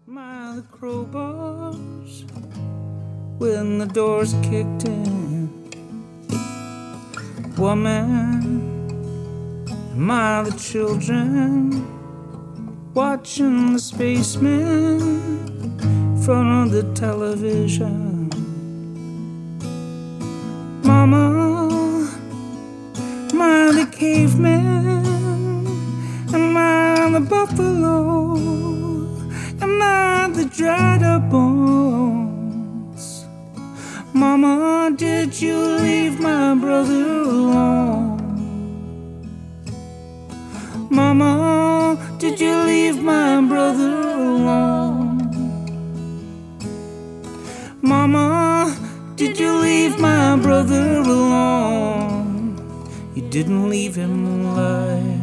My the crowbars when the doors kicked in. Woman, my the children watching the spacemen in front of the television. Mama, my the cavemen, and my the buffalo, and my the dried up bones. Mama, did you leave my brother alone? Mama, did you leave my brother alone? Mama, did you leave my brother alone? You didn't leave him alive.